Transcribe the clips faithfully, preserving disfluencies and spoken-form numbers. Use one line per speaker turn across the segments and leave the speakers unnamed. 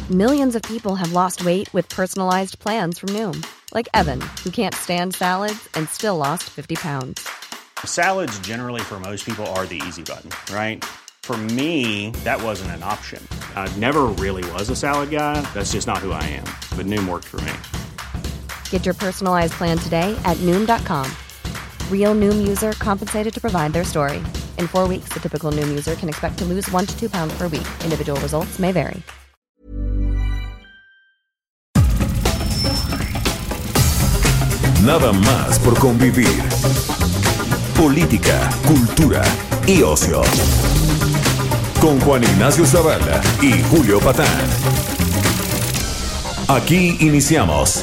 millions of people have lost weight with personalized plans from Noom. Like Evan, who can't stand salads and still lost fifty pounds.
Salads generally for most people are the easy button, right? For me, that wasn't an option. I never really was a salad guy. That's just not who I am. But Noom worked for me.
Get your personalized plan today at Noom dot com. Real Noom user compensated to provide their story. In four weeks, the typical Noom user can expect to lose one to two pounds per week. Individual results may vary.
Nada más por convivir. Política, cultura y ocio. Con Juan Ignacio Zavala y Julio Patán. Aquí iniciamos.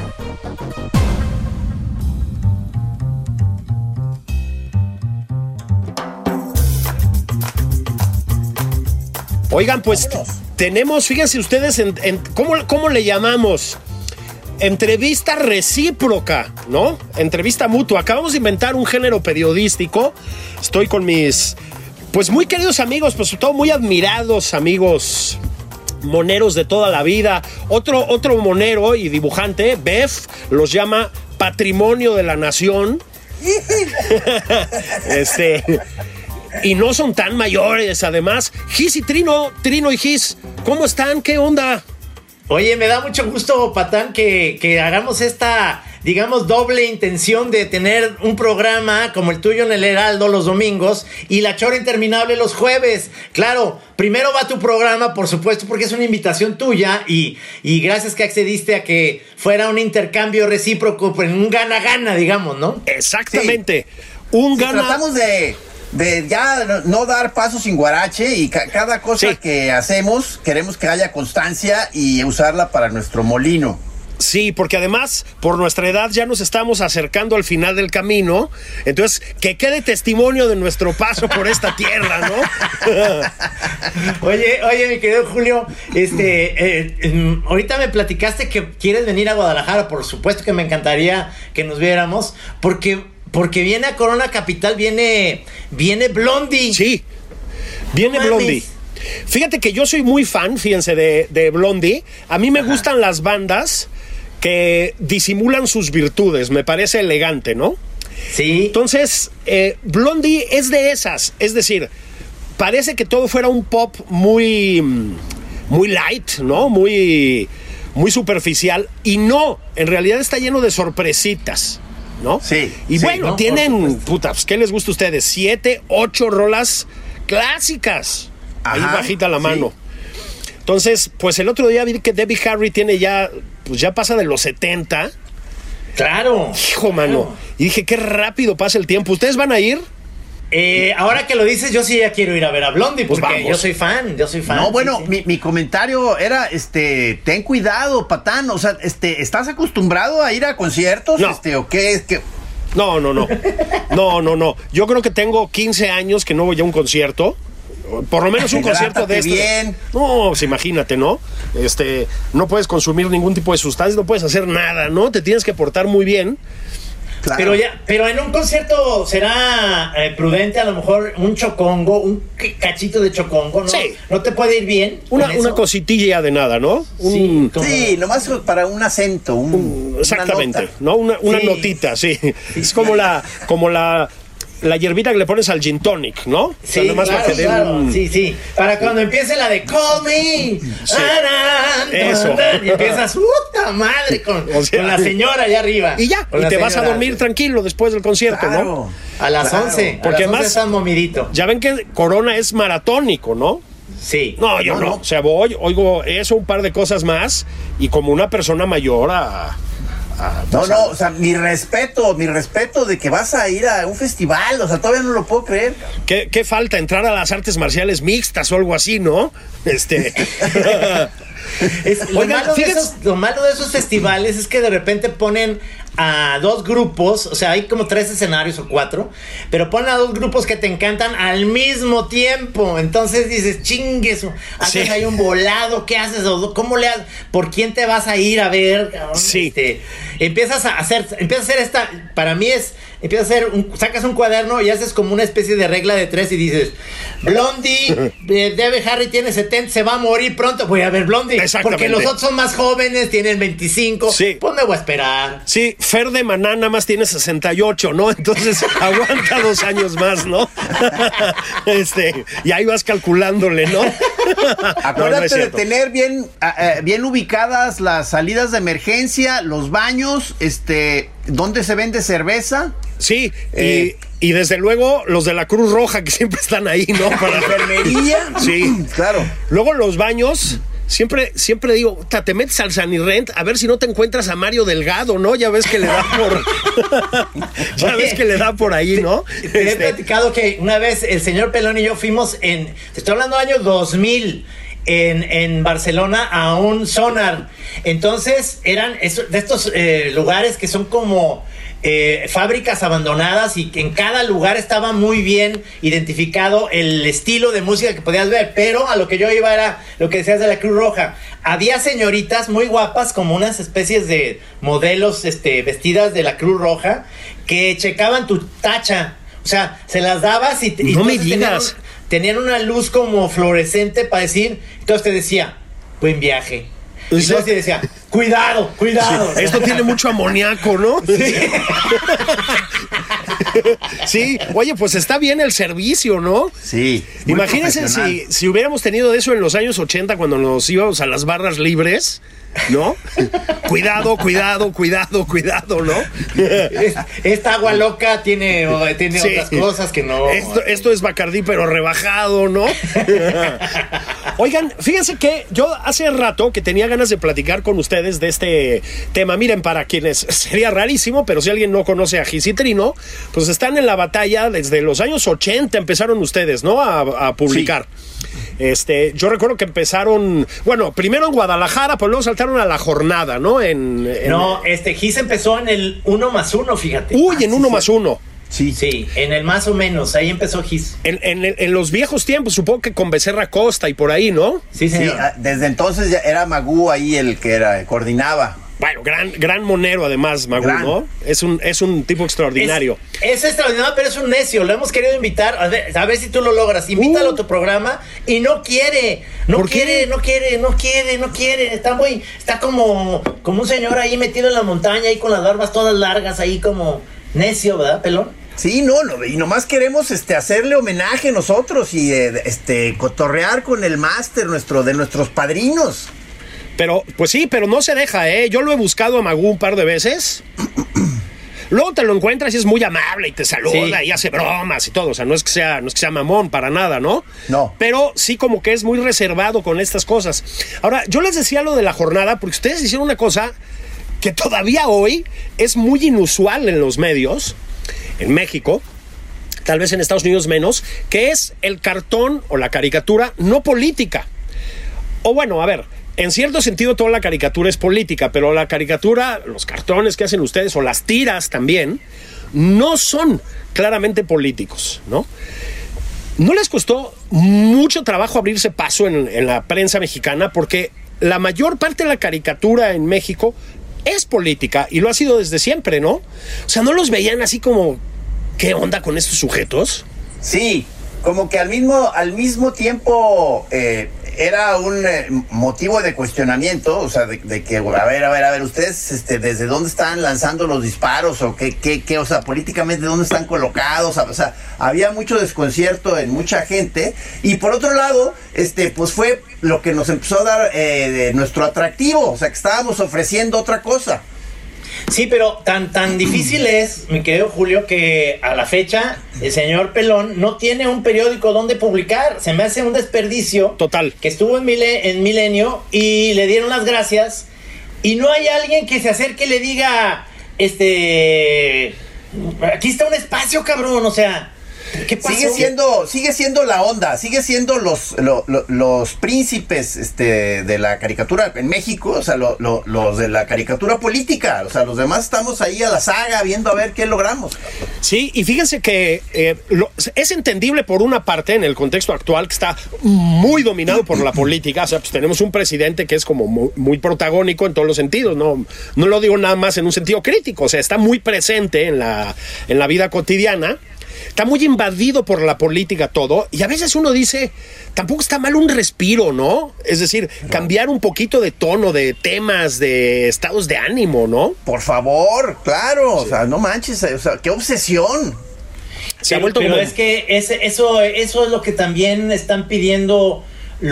Oigan, pues tenemos, fíjense ustedes, en, en, ¿cómo, ¿cómo le llamamos? Entrevista recíproca, ¿no? Entrevista mutua. Acabamos de inventar un género periodístico. Estoy con mis, pues muy queridos amigos, pues sobre todo muy admirados amigos moneros de toda la vida. Otro, otro monero y dibujante, Bef, los llama Patrimonio de la Nación. este... Y no son tan mayores, además. Gis y Trino, Trino y Gis, ¿cómo están? ¿Qué onda?
Oye, me da mucho gusto, Patán, que, que hagamos esta, digamos, doble intención de tener un programa como el tuyo en el Heraldo los domingos y La Chora Interminable los jueves. Claro, primero va tu programa, por supuesto, porque es una invitación tuya y, y gracias que accediste a que fuera un intercambio recíproco, pues un gana-gana, digamos, ¿no?
Exactamente.
Sí.
Un
sí,
gana...
Tratamos de... de ya no dar paso sin guarache y ca- cada cosa
sí.
que hacemos queremos que haya constancia y usarla para nuestro molino.
Sí, porque además por nuestra edad ya nos estamos acercando al final del camino, entonces que quede testimonio de nuestro paso por esta tierra, ¿no?
Oye, oye, mi querido Julio, este, eh, eh, ahorita me platicaste que quieres venir a Guadalajara, por supuesto que me encantaría que nos viéramos, porque Porque viene a Corona Capital, viene, viene Blondie.
Sí, viene
No
Blondie.
mames.
Fíjate que yo soy muy fan, fíjense, de, de Blondie. A mí me Ajá. gustan las bandas que disimulan sus virtudes. Me parece elegante, ¿no?
Sí.
Entonces, eh, Blondie es de esas. Es decir, parece que todo fuera un pop muy, muy light, ¿no? Muy, muy superficial. Y no, en realidad está lleno de sorpresitas, ¿no?
Sí.
Y
sí,
bueno,
¿no?
tienen, putas, ¿qué les gusta a ustedes? Siete, ocho rolas clásicas. Ajá, ahí bajita la mano. Sí. Entonces, pues el otro día vi que Debbie Harry tiene ya, pues ya pasa de los setenta.
Claro.
Hijo,
claro.
mano. Y dije, qué rápido pasa el tiempo. ¿Ustedes van a ir?
Eh, ahora que lo dices, yo sí ya quiero ir a ver a Blondie,
pues
porque
vamos.
yo soy fan, yo soy fan.
No, bueno,
sí, sí.
Mi, mi comentario era, este, ten cuidado, Patán, o sea, este, ¿estás acostumbrado a ir a conciertos?
No.
Este, o qué es que...
No, no, no. No, no, no. Yo creo que tengo quince años que no voy a un concierto. Por lo menos un concierto de este.
bien.
No, pues imagínate, ¿no? Este, no puedes consumir ningún tipo de sustancia, no puedes hacer nada, ¿no? Te tienes que portar muy bien.
Claro.
Pero ya, pero en un concierto será eh, prudente a lo mejor un chocongo, un cachito de chocongo, ¿no?
Sí.
¿No te puede ir bien?
Una,
con eso?
una cositilla de nada, ¿no? Un,
Sí, como-
Sí, nomás para un acento, un,
un- exactamente,
una nota.
¿no? Una, una
Sí.
notita, sí. Es como la, como la, la hierbita que le pones al gin tonic, ¿no? O sea,
Sí,
nomás
claro,
para que dé
claro.
un-
Sí, sí. Para cuando empiece la de Call Me.
Sí.
Aran,
Eso.
tan, y empiezas, puta madre, con,
O sea,
con la señora allá arriba.
Y ya,
Con
y
la
te vas a
señora.
dormir tranquilo después del concierto,
Claro.
¿no?
A las
Claro.
once.
Porque
a las
además-
once estás momidito.
Ya ven que Corona es maratónico, ¿no?
Sí.
No, yo
No,
no.
no.
O sea, voy, oigo eso, un par de cosas más, y como una persona mayor a... a-
No,
o sea,
no, o sea, mi respeto, mi respeto de que vas a ir a un festival, o sea, todavía no lo puedo creer.
¿Qué, qué falta? Entrar a las artes marciales mixtas o algo así, ¿no? Este...
Es, lo,
Oigan,
malo de
fíjense-
esos, lo malo de esos festivales es que de repente ponen a dos grupos, o sea, hay como tres escenarios o cuatro, pero ponen a dos grupos que te encantan al mismo tiempo. Entonces dices, chingues, haces
Sí.
ahí un volado, ¿qué haces? ¿Cómo le haces? ¿Por quién te vas a ir a ver? Cabrón?
Sí.
Este, empiezas a hacer, empiezas a hacer esta, para mí es, empiezas a hacer, un, sacas un cuaderno y haces como una especie de regla de tres y dices, Blondie, eh, Debe Harry tiene setenta, se va a morir pronto, voy a ver Blondie, porque los otros son más jóvenes, tienen veinticinco, sí. Pues me voy a esperar.
Sí, Fer de Maná nada más tiene sesenta y ocho, ¿no? Entonces aguanta dos años más, ¿no? este, y ahí vas calculándole, ¿no?
Acuérdate no, no de tener bien, uh, bien ubicadas las salidas de emergencia, los baños, este, ¿dónde se vende cerveza?
Sí, eh, y, y desde luego los de la Cruz Roja que siempre están ahí, ¿no? Para
la enfermería.
Sí,
claro.
Luego los baños. Siempre, siempre digo, te metes al Sanirrent a ver si no te encuentras a Mario Delgado, ¿no? Ya ves que le da por... ya ves que le da por ahí, ¿no?
Te, te este... he platicado que una vez el señor Pelón y yo fuimos en... Te estoy hablando del año dos mil... En, en Barcelona a un sonar. Entonces eran eso, de estos eh, lugares que son como eh, fábricas abandonadas y que en cada lugar estaba muy bien identificado el estilo de música que podías ver, pero a lo que yo iba era lo que decías de la Cruz Roja. Había señoritas muy guapas como unas especies de modelos este, vestidas de la Cruz Roja que checaban tu tacha. O sea, se las dabas y... y
no me digas.
Tenían una luz como fluorescente para decir, entonces te decía, buen viaje. Y entonces te decía, cuidado, cuidado.
Sí, esto tiene mucho amoníaco, ¿no? Sí. Sí, oye, pues está bien el servicio, ¿no?
Sí.
Imagínense si, si hubiéramos tenido eso en los años ochenta cuando nos íbamos a las barras libres, ¿no? Cuidado, cuidado, cuidado, cuidado, ¿no?
Esta agua loca tiene, tiene sí. otras cosas que no...
Esto, esto es Bacardí, pero rebajado, ¿no? Oigan, fíjense que yo hace rato que tenía ganas de platicar con ustedes de este tema. Miren, para quienes sería rarísimo, pero si alguien no conoce a Gis y Trino, pues están en la batalla desde los años ochenta, empezaron ustedes, ¿no? A, a publicar. Sí. Este, yo recuerdo que empezaron, bueno, primero en Guadalajara, pues luego saltaron a La Jornada, ¿no? En, en
no, este Gis empezó en el uno más uno, fíjate.
Uy,
ah,
en uno
sí,
más
sí.
uno.
Sí. Sí, en el más o menos, ahí empezó Gis.
En, en, en los viejos tiempos, supongo que con Becerra Costa y por ahí, ¿no?
Sí, señor.
Sí, desde entonces ya era Magú ahí el que era, coordinaba.
Bueno, gran, gran monero además, Magú, gran. ¿no? Es un, es un tipo extraordinario.
Es, es extraordinario, pero es un necio. Lo hemos querido invitar, a ver, a ver si tú lo logras. Invítalo uh. a tu programa y no quiere, no quiere, no quiere, no quiere, no quiere. Está muy, está como, como un señor ahí metido en la montaña, ahí con las barbas todas largas, ahí como necio, ¿verdad, Pelón?
Sí, no, no, y nomás queremos este hacerle homenaje nosotros y eh, este cotorrear con el máster nuestro, de nuestros padrinos.
Pero, pues sí, pero no se deja, ¿eh? Yo lo he buscado a Magú un par de veces. Luego te lo encuentras y es muy amable y te saluda sí. y hace bromas y todo. O sea, no es que sea, no es que sea mamón para nada, ¿no?
No.
Pero sí como que es muy reservado con estas cosas. Ahora, yo les decía lo de La Jornada porque ustedes hicieron una cosa que todavía hoy es muy inusual en los medios, en México, tal vez en Estados Unidos menos, que es el cartón o la caricatura no política. O bueno, a ver... En cierto sentido, toda la caricatura es política, pero la caricatura, los cartones que hacen ustedes, o las tiras también, no son claramente políticos, ¿no? ¿No les costó mucho trabajo abrirse paso en, en la prensa mexicana? Porque la mayor parte de la caricatura en México es política, y lo ha sido desde siempre, ¿no? O sea, ¿no los veían así como, qué onda con estos sujetos?
Sí, como que al mismo, al mismo tiempo... Eh... Era un eh, motivo de cuestionamiento, o sea, de, de que, a ver, a ver, a ver, ustedes, este, ¿desde dónde están lanzando los disparos? O qué, qué, qué, o sea, políticamente, ¿dónde están colocados? O sea, había mucho desconcierto en mucha gente. Y por otro lado, este, pues fue lo que nos empezó a dar eh, de nuestro atractivo, o sea, que estábamos ofreciendo otra cosa.
Sí, pero tan tan difícil es, mi querido Julio, que a la fecha el señor Pelón no tiene un periódico donde publicar. Se me hace un desperdicio.
Total.
Que estuvo en, Mile, en Milenio y le dieron las gracias y no hay alguien que se acerque y le diga, este, aquí está un espacio, cabrón, o sea... ¿Qué pasó?
Sigue siendo, sigue siendo la onda, sigue siendo los, lo, lo, los príncipes este, de la caricatura en México, o sea, lo, lo, los de la caricatura política, o sea, los demás estamos ahí a la saga viendo a ver qué logramos.
Sí, y fíjense que eh, lo, es entendible por una parte en el contexto actual que está muy dominado por la política, o sea, pues tenemos un presidente que es como muy, muy protagónico en todos los sentidos, no, no lo digo nada más en un sentido crítico, o sea, está muy presente en la, en la vida cotidiana. Está muy invadido por la política todo, y a veces uno dice, tampoco está mal un respiro, ¿no? Es decir, no. cambiar un poquito de tono, de temas, de estados de ánimo, ¿no?
Por favor, claro, sí. O sea, no manches, o sea, qué obsesión.
Se ha vuelto pero como... es que ese, eso, eso es lo que también están pidiendo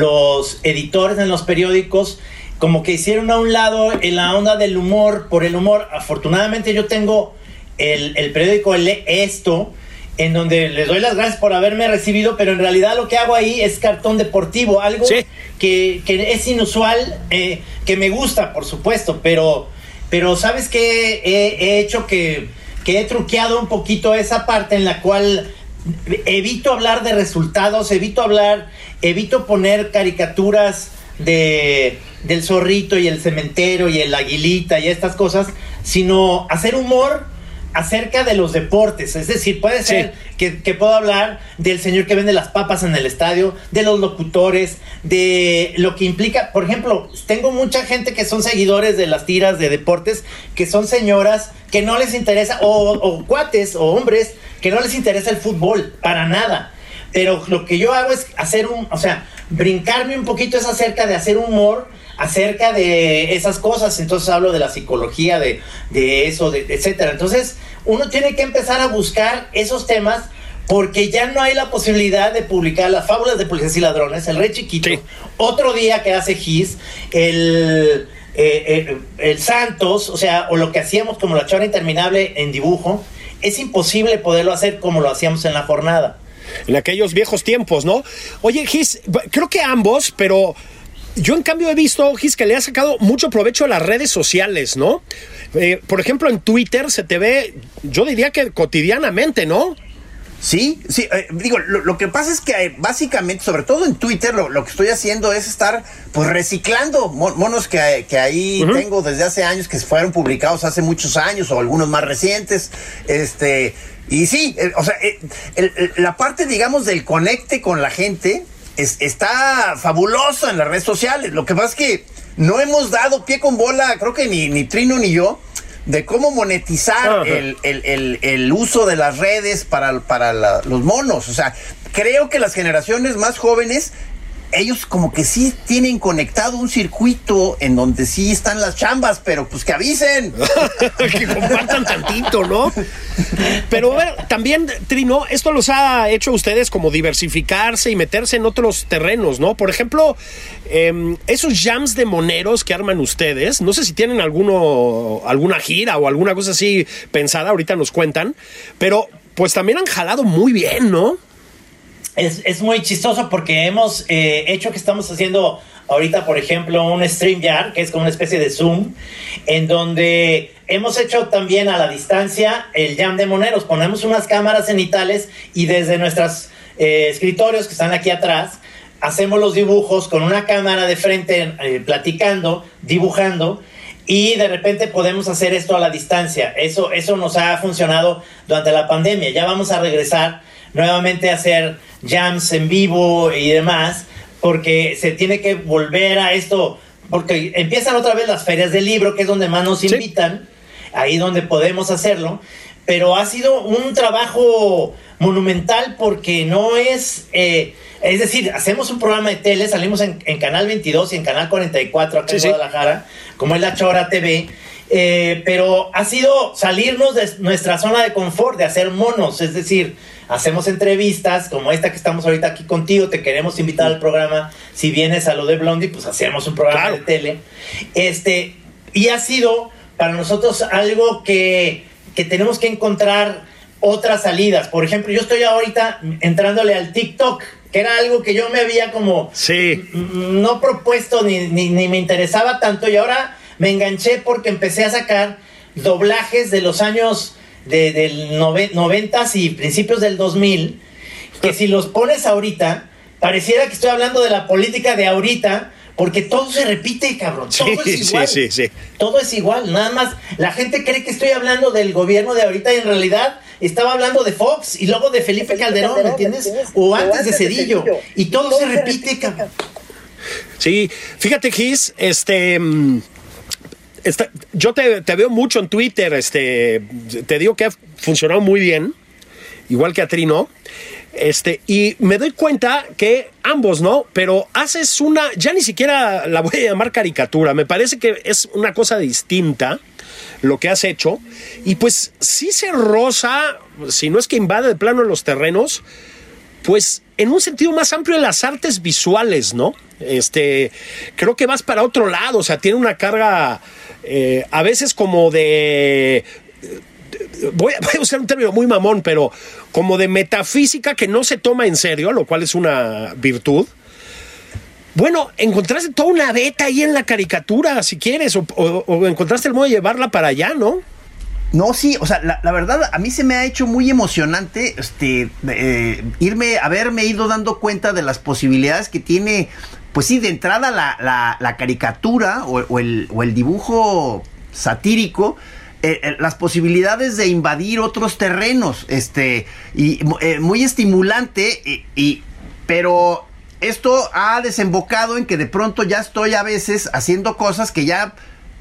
los editores en los periódicos, como que hicieron a un lado en la onda del humor, por el humor. Afortunadamente yo tengo el, el periódico el Esto, en donde les doy las gracias por haberme recibido, pero en realidad lo que hago ahí es cartón deportivo, algo sí. que, que es inusual, eh, que me gusta, por supuesto, pero, pero ¿sabes qué? He, he hecho que, que he truqueado un poquito esa parte en la cual evito hablar de resultados, evito hablar, evito poner caricaturas de, del zorrito y el cementero y el aguilita y estas cosas, sino hacer humor acerca de los deportes, es decir, puede ser sí. que, que puedo hablar del señor que vende las papas en el estadio, de los locutores, de lo que implica, por ejemplo, tengo mucha gente que son seguidores de las tiras de deportes, que son señoras que no les interesa, o, o cuates, o hombres, que no les interesa el fútbol, para nada, pero lo que yo hago es hacer un, o sea, brincarme un poquito es acerca de hacer humor, acerca de esas cosas, entonces hablo de la psicología, de, de eso, de, etcétera. Entonces, uno tiene que empezar a buscar esos temas porque ya no hay la posibilidad de publicar las fábulas de policías y ladrones, el Rey Chiquito, sí. otro día que hace Gis, el, eh, eh, el Santos, o sea, o lo que hacíamos como la Chora Interminable en dibujo, es imposible poderlo hacer como lo hacíamos en la jornada.
En aquellos viejos tiempos, ¿no? Oye, Gis, creo que ambos, pero... Yo, en cambio, he visto, Gis, que le ha sacado mucho provecho a las redes sociales, ¿no? Eh, por ejemplo, en Twitter se te ve, yo diría que cotidianamente, ¿no?
Sí, sí, eh, digo, lo, lo que pasa es que eh, básicamente, sobre todo en Twitter, lo, lo que estoy haciendo es estar, pues, reciclando monos que, que ahí uh-huh. tengo desde hace años, que fueron publicados hace muchos años, o algunos más recientes, este, y sí, eh, o sea, eh, el, el, la parte, digamos, del conecte con la gente... Es, está fabuloso en las redes sociales. Lo que pasa es que no hemos dado pie con bola, creo que ni, ni Trino ni yo, de cómo monetizar el, el, el, el uso de las redes para, para la, los monos. O sea, creo que las generaciones más jóvenes, ellos como que sí tienen conectado un circuito en donde sí están las chambas, pero pues que avisen.
Que compartan tantito, ¿no? Pero a ver, también, Trino, esto los ha hecho a ustedes como diversificarse y meterse en otros terrenos, ¿no? Por ejemplo, eh, esos jams de moneros que arman ustedes, no sé si tienen alguno, alguna gira o alguna cosa así pensada, ahorita nos cuentan, pero pues también han jalado muy bien, ¿no?
Es, es muy chistoso porque hemos eh, hecho que estamos haciendo ahorita, por ejemplo, un StreamYard, que es como una especie de Zoom, en donde hemos hecho también a la distancia el jam de moneros. Ponemos unas cámaras cenitales y desde nuestros eh, escritorios que están aquí atrás, hacemos los dibujos con una cámara de frente, eh, platicando, dibujando, y de repente podemos hacer esto a la distancia. Eso, eso nos ha funcionado durante la pandemia. Ya vamos a regresar nuevamente a hacer jams en vivo y demás, porque se tiene que volver a esto, porque empiezan otra vez las ferias del libro, que es donde más nos invitan, sí. ahí donde podemos hacerlo, pero ha sido un trabajo monumental porque no es, eh, es decir, hacemos un programa de tele, salimos en, en Canal veintidós y en Canal cuarenta y cuatro acá sí, en Guadalajara, sí. como es La Chora T V, eh, pero ha sido salirnos de nuestra zona de confort, de hacer monos, es decir, hacemos entrevistas como esta que estamos ahorita aquí contigo, te queremos invitar al programa, si vienes a lo de Blondie, pues hacemos un programa claro. de tele, este, y ha sido para nosotros algo que, que tenemos que encontrar otras salidas. Por ejemplo, yo estoy ahorita entrándole al TikTok, que era algo que yo me había como
sí.
no propuesto ni, ni, ni me interesaba tanto, y ahora me enganché porque empecé a sacar doblajes de los años de, del noventas y principios del dos mil, que si los pones ahorita, pareciera que estoy hablando de la política de ahorita, porque todo se repite, cabrón. Todo
sí,
es igual.
Sí, sí, sí.
Todo es igual. Nada más, la gente cree que estoy hablando del gobierno de ahorita y en realidad estaba hablando de Fox y luego de Felipe, Felipe Calderón, Calderón, ¿me entiendes? O antes, o antes de Cedillo. De Cedillo. Y todo, todo se, se repite, repite, cabrón.
Sí, fíjate, Gis, este... Esta, yo te, te veo mucho en Twitter, este, te digo que ha funcionado muy bien, igual que a Trino. Este, y me doy cuenta que ambos, ¿no? Pero haces una, ya ni siquiera la voy a llamar caricatura, me parece que es una cosa distinta lo que has hecho. Y pues sí se roza, si no es que invade de plano los terrenos, pues en un sentido más amplio de las artes visuales, ¿no? Este, creo que vas para otro lado, o sea, tiene una carga eh, a veces como de... Voy a, voy a usar un término muy mamón, pero como de metafísica que no se toma en serio, lo cual es una virtud. Bueno, encontraste toda una beta ahí en la caricatura, si quieres, o, o, o encontraste el modo de llevarla para allá, ¿no?
No, sí, o sea, la, la verdad a mí se me ha hecho muy emocionante este eh, irme, haberme ido dando cuenta de las posibilidades que tiene, pues sí, de entrada la, la, la caricatura o, o, el, o el dibujo satírico. Eh, eh, las posibilidades de invadir otros terrenos, este, y eh, muy estimulante, y, y, pero esto ha desembocado en que de pronto ya estoy a veces haciendo cosas que ya,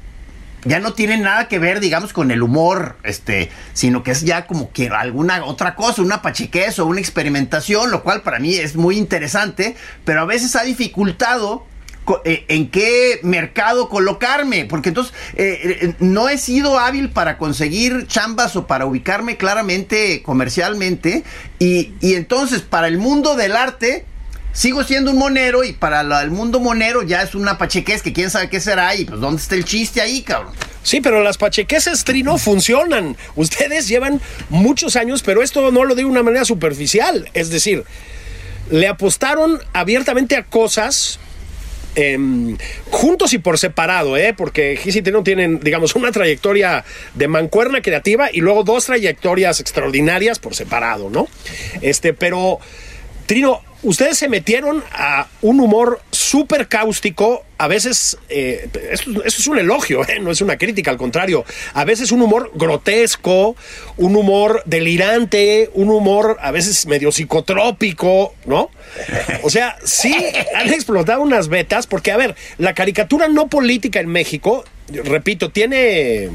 ya no tienen nada que ver, digamos, con el humor, este, sino que es ya como que alguna otra cosa, una pachequez o una experimentación, lo cual para mí es muy interesante, pero a veces ha dificultado en qué mercado colocarme, porque entonces eh, no he sido hábil para conseguir chambas o para ubicarme claramente comercialmente, y, y entonces para el mundo del arte sigo siendo un monero, y para la, el mundo monero ya es una pachequez que quién sabe qué será, y pues ¿dónde está el chiste ahí, cabrón?
Sí, pero las pachequeses, Trino, funcionan. Ustedes llevan muchos años, pero esto no lo digo de una manera superficial, es decir, le apostaron abiertamente a cosas... Eh, juntos y por separado, ¿eh? Porque Gis y Trino tienen, digamos, una trayectoria de mancuerna creativa y luego dos trayectorias extraordinarias por separado, ¿no? Este, pero, Trino, ustedes se metieron a un humor súper cáustico, a veces, eh, eso, eso es un elogio, ¿eh? No es una crítica, al contrario, a veces un humor grotesco, un humor delirante, un humor a veces medio psicotrópico, ¿no? O sea, sí han explotado unas vetas, porque, a ver, la caricatura no política en México, repito, tiene...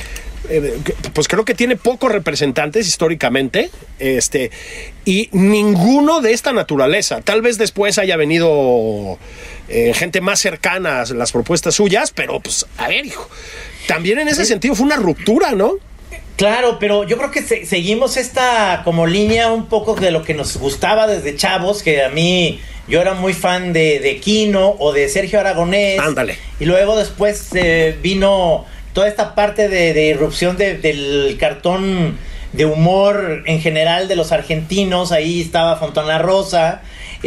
Eh, pues creo que tiene pocos representantes históricamente, este, y ninguno de esta naturaleza. Tal vez después haya venido eh, gente más cercana a las propuestas suyas, pero pues, a ver, hijo, también en ese sentido fue una ruptura, ¿no?
Claro, pero yo creo que se- seguimos esta como línea un poco de lo que nos gustaba desde chavos, que a mí... Yo era muy fan de, de Quino o de Sergio Aragonés.
Ándale.
Y luego después eh, vino toda esta parte de, de irrupción de, del cartón de humor en general de los argentinos. Ahí estaba Fontana Rosa,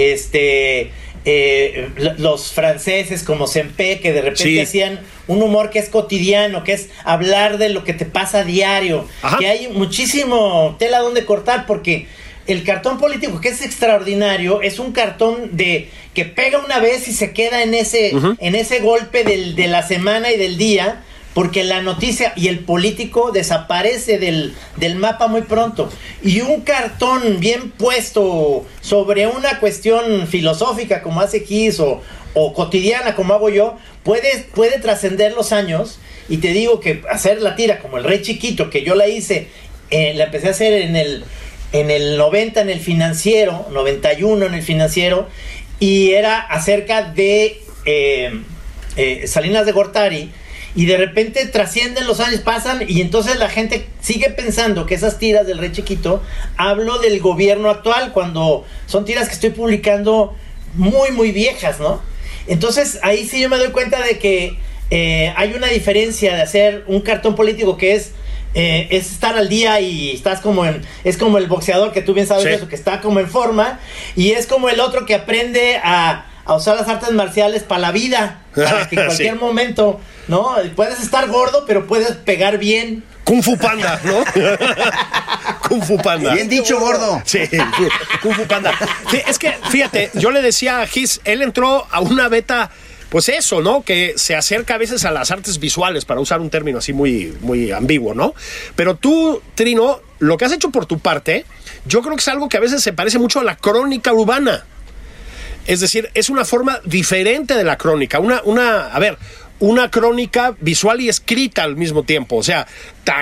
este, eh, los franceses como Sempé, que de repente
Sí.
hacían un humor que es cotidiano, que es hablar de lo que te pasa a diario.
Ajá.
Que hay muchísimo tela donde cortar, porque... El cartón político, que es extraordinario, es un cartón de que pega una vez y se queda en ese, uh-huh. en ese golpe del, de la semana y del día, porque la noticia y el político desaparece del, del mapa muy pronto. Y un cartón bien puesto sobre una cuestión filosófica como hace Gis o, o cotidiana como hago yo, puede, puede trascender los años. Y te digo que hacer la tira como El Rey Chiquito, que yo la hice, eh, la empecé a hacer en el... en el noventa en el Financiero, noventa y uno en el Financiero, y era acerca de eh, eh, Salinas de Gortari, y de repente trascienden los años, pasan, y entonces la gente sigue pensando que esas tiras del Rey Chiquito, hablo del gobierno actual, cuando son tiras que estoy publicando muy, muy viejas, ¿no? Entonces ahí sí yo me doy cuenta de que eh, hay una diferencia de hacer un cartón político que es Eh, es estar al día y estás como en... Es como el boxeador, que tú bien sabes, sí, eso, que está como en forma. Y es como el otro que aprende a, a usar las artes marciales para la vida, para que en cualquier sí. momento, ¿no? Puedes estar gordo, pero puedes pegar bien.
Kung Fu Panda, ¿no? Kung Fu Panda.
Bien dicho, gordo.
Sí, Kung Fu Panda. Sí, es que, fíjate, yo le decía a Gis, él entró a una beta, pues eso, ¿no? Que se acerca a veces a las artes visuales, para usar un término así muy, muy ambiguo, ¿no? Pero tú, Trino, lo que has hecho por tu parte, yo creo que es algo que a veces se parece mucho a la crónica urbana. Es decir, es una forma diferente de la crónica. Una, una, a ver, una crónica visual y escrita al mismo tiempo. O sea,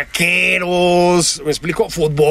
taqueros, me explico,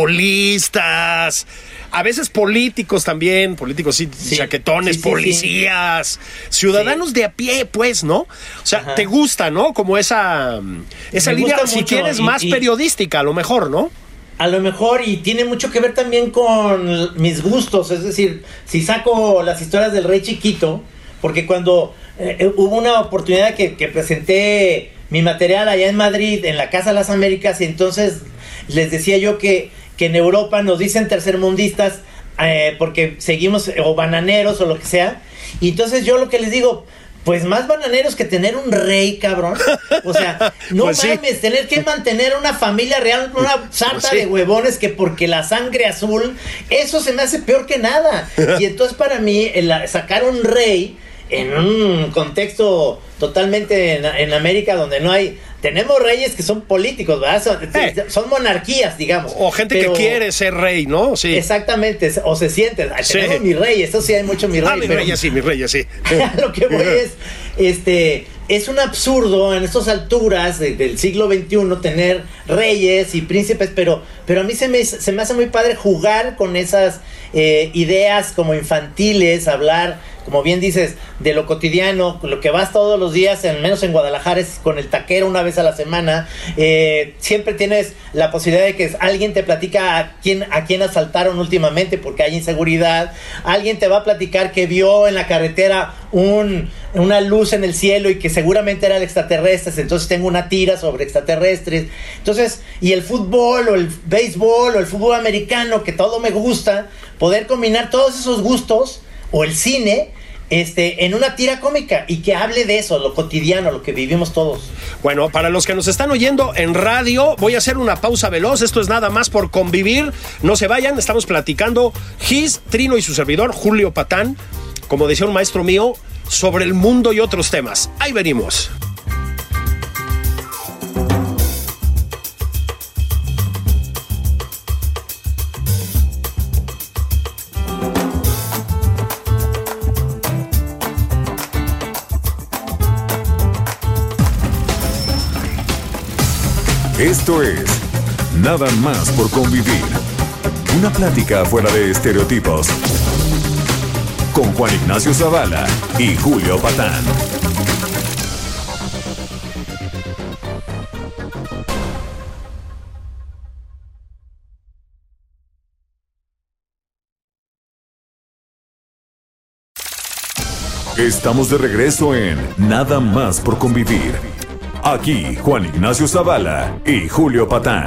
futbolistas, a veces políticos también, políticos sí,
Sí,
chaquetones,
sí, sí,
policías, sí. ciudadanos sí. de a pie, pues, ¿no? O sea, Ajá. te gusta, ¿no? Como esa, esa línea, si mucho, quieres, y, más y... periodística, a lo mejor, ¿no?
A lo mejor, y tiene mucho que ver también con mis gustos, es decir, si saco las historias del Rey Chiquito, porque cuando eh, hubo una oportunidad que, que presenté mi material allá en Madrid, en la Casa de las Américas, y entonces les decía yo que, que en Europa nos dicen tercermundistas eh, porque seguimos, o bananeros o lo que sea, y entonces yo lo que les digo... Pues más bananeros que tener un rey, cabrón. O sea, no pues mames, sí. tener que mantener una familia real, una sarta pues sí. de huevones que porque la sangre azul, eso se me hace peor que nada. Y entonces para mí, el sacar un rey en un contexto totalmente en, en América donde no hay... Tenemos reyes que son políticos, ¿verdad? Son, eh. son monarquías, digamos.
O gente pero, que quiere ser rey, ¿no? Sí.
Exactamente, o se sienten. Sí. Tenemos mi rey, eso sí hay mucho mi rey.
Ah, mi
pero,
rey, sí, mi rey, sí.
Lo que voy es, este, es un absurdo en estas alturas de, del siglo veintiuno tener reyes y príncipes, pero, pero a mí se me, se me hace muy padre jugar con esas eh, ideas como infantiles, hablar... Como bien dices, de lo cotidiano, lo que vas todos los días, al menos en Guadalajara, es con el taquero una vez a la semana. Eh, siempre tienes la posibilidad de que alguien te platica a quién, a quién asaltaron últimamente porque hay inseguridad. Alguien te va a platicar que vio en la carretera un, una luz en el cielo y que seguramente eran extraterrestres. Entonces tengo una tira sobre extraterrestres. Entonces, y el fútbol o el béisbol o el fútbol americano, que todo me gusta, poder combinar todos esos gustos, o el cine, este, en una tira cómica y que hable de eso, lo cotidiano, lo que vivimos todos.
Bueno, para los que nos están oyendo en radio, voy a hacer una pausa veloz. Esto es Nada Más por Convivir. No se vayan, estamos platicando Gis, Trino y su servidor, Julio Patán, como decía un maestro mío, sobre el mundo y otros temas. Ahí venimos.
Esto es Nada Más por Convivir. Una plática fuera de estereotipos. Con Juan Ignacio Zavala y Julio Patán. Estamos de regreso en Nada Más por Convivir. Aquí Juan Ignacio Zavala y Julio Patán.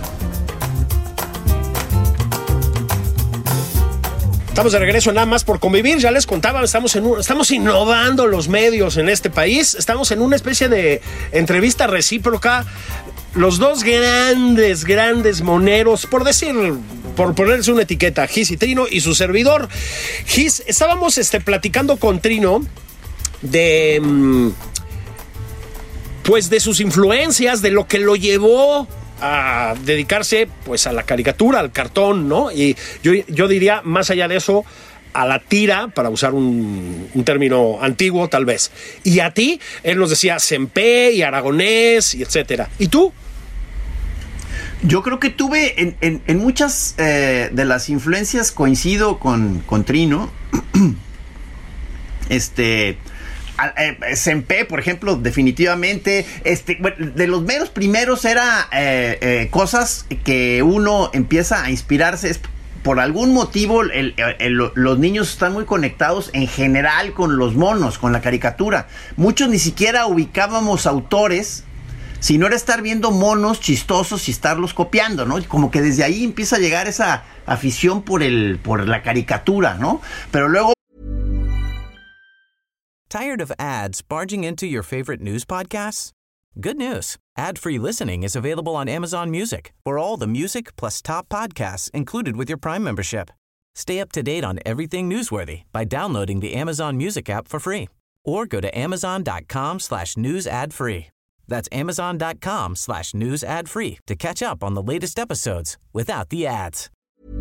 Estamos de regreso en Nada Más por Convivir. Ya les contaba, estamos, en un, estamos innovando los medios en este país. Estamos en una especie de entrevista recíproca. Los dos grandes, grandes moneros, por decir, por ponerles una etiqueta, Gis y Trino y su servidor. Gis, estábamos este, platicando con Trino de... Mmm, pues de sus influencias, de lo que lo llevó a dedicarse pues a la caricatura, al cartón, ¿no? Y yo, yo diría, más allá de eso, a la tira, para usar un, un término antiguo tal vez. Y a ti, él nos decía Sempé y Aragonés, y etcétera. ¿Y tú?
Yo creo que tuve en, en, en muchas eh, de las influencias coincido con, con Trino. este... Sempé, por ejemplo, definitivamente, este, de los meros primeros era eh, eh, cosas que uno empieza a inspirarse. Es, por algún motivo, el, el, el, los niños están muy conectados en general con los monos, con la caricatura. Muchos ni siquiera ubicábamos autores, sino era estar viendo monos chistosos y estarlos copiando, ¿no? Como que desde ahí empieza a llegar esa afición por el, por la caricatura, ¿no? Pero luego...
Tired of ads barging into your favorite news podcasts? Good news. Ad-free listening is available on Amazon Music for all the music plus top podcasts included with your Prime membership. Stay up to date on everything newsworthy by downloading the Amazon Music app for free or go to amazon.com slash news ad free. That's amazon.com slash news ad free to catch up on the latest episodes without the ads.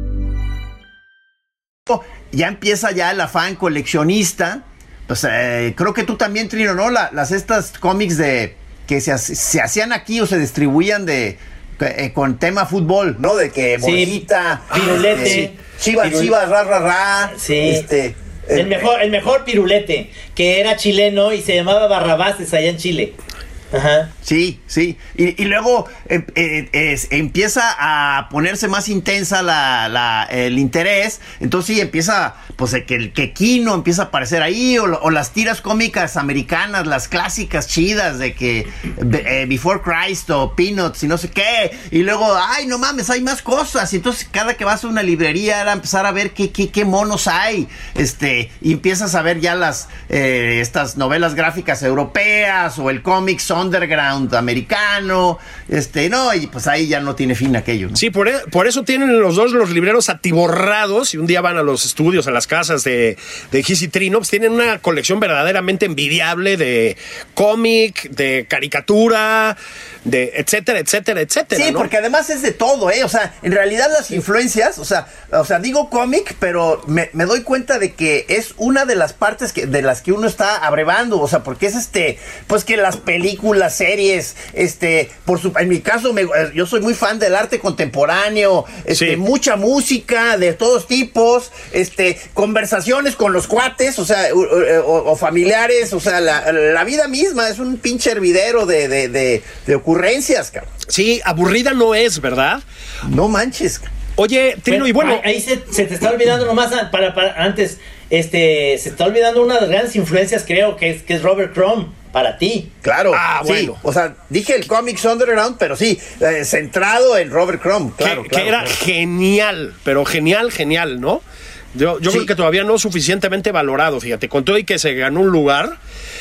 Ya empieza ya el afán coleccionista. Pues eh, creo que tú también, Trino, ¿no? La, las estas cómics de que se, se hacían aquí o se distribuían de eh, con tema fútbol, ¿no? De que Borjita,
sí, Pirulete,
eh, Chivas,
Pirul...
Chivas, ra, ra, ra.
Sí.
Este,
el, eh, mejor, el mejor Pirulete, que era chileno y se llamaba Barrabases allá en Chile. Ajá.
Sí, sí. Y, y luego eh, eh, eh, empieza a ponerse más intensa la, la, el interés. Entonces sí, empieza, pues, que el que Kino empieza a aparecer ahí, o, o las tiras cómicas americanas, las clásicas chidas de que eh, Before Christ o Peanuts y no sé qué. Y luego, ay, no mames, hay más cosas. Y entonces cada que vas a una librería era empezar a ver qué, qué, qué monos hay. Este, y empiezas a ver ya las eh, estas novelas gráficas europeas o el cómics underground americano, este, no, y pues ahí ya no tiene fin aquello, ¿no?
Sí, por, e- por eso tienen los dos los libreros atiborrados, y un día van a los estudios, a las casas de, de Gis y Trino, pues tienen una colección verdaderamente envidiable de cómic, de caricatura, de etcétera, etcétera, etcétera.
Sí,
¿no?
porque además es de todo, ¿eh? O sea, en realidad las influencias, o sea, o sea, digo cómic, pero me, me doy cuenta de que es una de las partes que, de las que uno está abrevando, o sea, porque es este, pues que las películas, series, este, por su, en mi caso, me, yo soy muy fan del arte contemporáneo, este,
Sí.
mucha música de todos tipos, este, conversaciones con los cuates, o sea, o, o, o familiares, o sea, la, la vida misma es un pinche hervidero de, de, de, de ocurrencias, cabrón.
Sí, aburrida no es, ¿verdad?
No manches.
Oye, Trino,
Bueno,
y bueno...
Ahí, ahí se, se te está olvidando nomás, para, para antes, este, se está olvidando una de las grandes influencias, creo, que es, que es Robert Crumb, para ti.
Claro,
Ah,
sí,
bueno.
o sea, dije el Comics Underground, pero sí, eh, centrado en Robert Crumb, claro,
que,
claro,
que era
claro.
genial, pero genial, genial, ¿no? Yo, yo
Sí.
creo que todavía no suficientemente valorado, fíjate, con todo y que se ganó un lugar.